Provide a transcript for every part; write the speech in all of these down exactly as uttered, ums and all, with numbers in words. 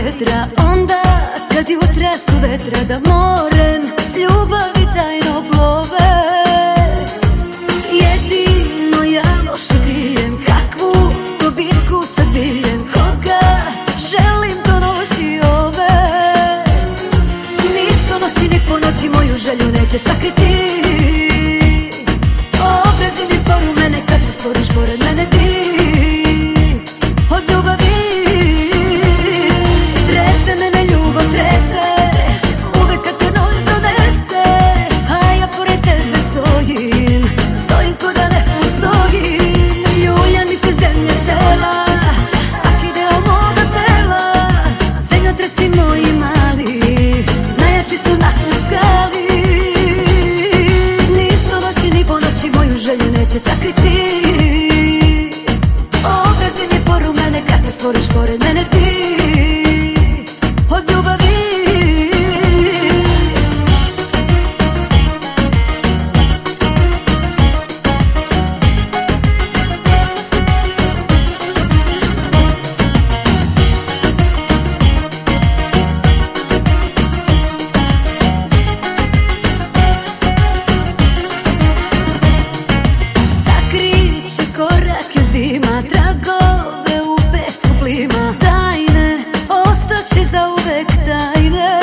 vjetra. Onda kad jutra su vetra da morem ljubavi tajno plove. Jedino ja loše krijem, kakvu to bitku sad bijem. Koga želim do noći ove, nisto noći ni po noći moju želju neće sakriti. Obrazi mi poru mene kad se stvoriš pored mene ti. Od ljubavi trese mene ljubav, trese uvek kad te noć donese. A ja pored tebe stojim, stojim ko da ne postojim. Ljulja mi se zemlja cela, svaki deo moga tela. Zemlja tresi moji mali, najjači su na toj skali. Nisto noći ni po noći moju želju neće sakriti. Obrazi mi poru mene kad se stvoriš pored mene ti. Od ljubavi sakriće korake zima, tragove u pesku plima. Tajne ostaće zauvek tajne.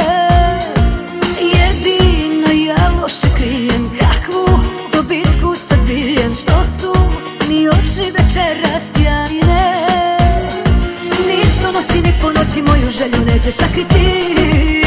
Jedino ja loše krijem, kakvu to bitku sad bijem. Što su mi oči večeras sjajne, nisto noći ni po noći moju želju neće sakriti.